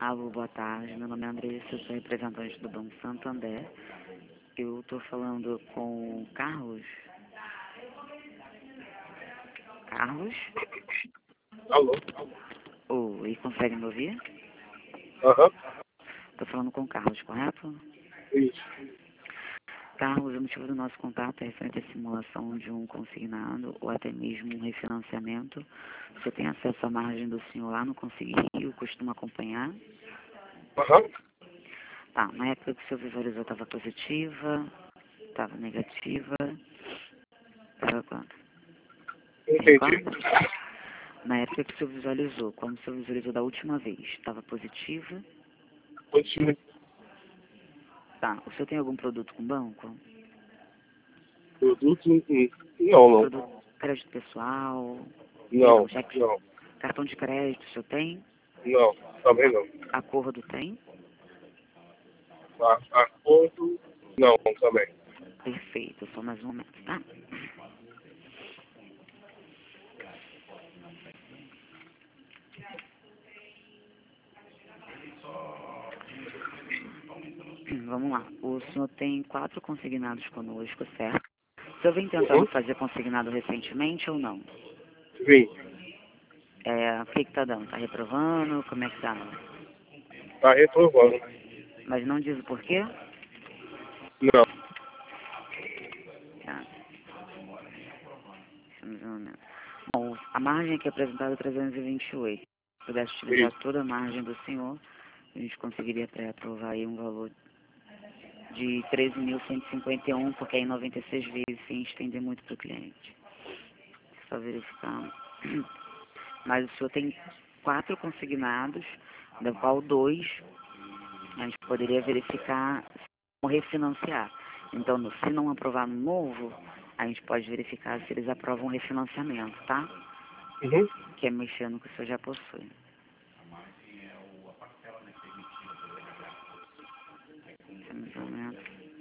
Alô, boa tarde. Meu nome é Andressa, eu sou representante do Banco Santander. Eu estou falando com o Carlos. Carlos? Alô? Oi, consegue me ouvir? Aham. Estou falando com o Carlos, correto? Isso. Carlos, o motivo do nosso contato é referente à simulação de um consignado ou até mesmo um refinanciamento. Você tem acesso à margem do senhor lá no Consignio, costuma acompanhar? Aham. Tá, na época que o senhor visualizou estava positiva, estava negativa, estava quanto? Entendi. Recorda? Na época que o senhor visualizou, quando o senhor visualizou da última vez, estava positiva? Continue. Tá, o senhor tem algum produto com banco? Produto? Não. Produto crédito pessoal? Perdão, Não. cheque, Não. cartão de crédito, o senhor tem? Não. Também não. Acordo tem? Acordo? Não, também. Perfeito, só mais um momento, tá? Vamos lá. O senhor tem 4 consignados conosco, certo? O senhor vem tentando Uhum. fazer consignado recentemente ou não? Vim. O que que tá dando? Tá reprovando? Como é que tá? Tá reprovando. Mas não diz o porquê? Não. Tá. Deixa eu ver. Bom, a margem aqui apresentada é 328. Se pudesse utilizar Isso. toda a margem do senhor, a gente conseguiria pré-aprovar aí um valor de 13.151, porque aí 96 vezes sem estender muito para o cliente. Só verificar. Mas o senhor tem 4 consignados, da qual 2 a gente poderia verificar como refinanciar. Então, se não aprovar no novo, a gente pode verificar se eles aprovam o refinanciamento, tá? Uhum. Que é mexendo no que o senhor já possui. Mais ou menos.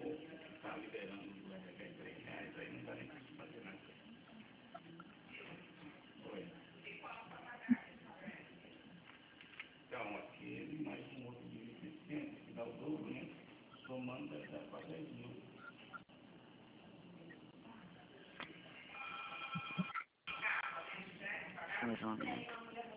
Mais ou menos.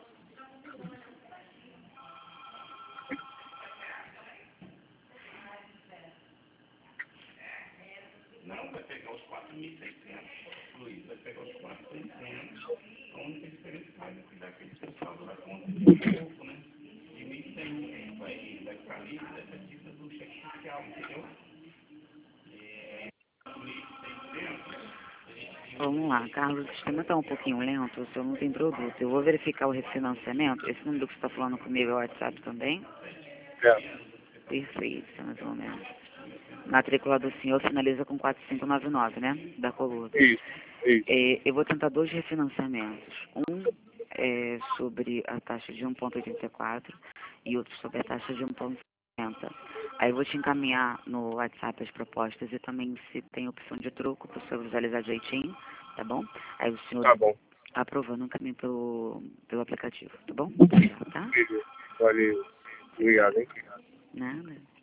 Vamos lá, Carlos, o sistema está um pouquinho lento, o senhor não tem produto. Eu vou verificar o refinanciamento. Esse número que você está falando comigo é o WhatsApp também? É. Perfeito, mais ou menos. Matrícula do senhor finaliza com 4599, né? Da Coluda. Isso. Isso. Eu vou tentar 2 refinanciamentos. Um é sobre a taxa de 1,84 e outro sobre a taxa de 1,50. Aí eu vou te encaminhar no WhatsApp as propostas e também se tem opção de troco para o senhor visualizar direitinho, tá bom? Aí o senhor Tá bom. aprovando, encaminha pelo aplicativo, tá bom? Tá? Beleza. Valeu. Obrigado, hein? Nada.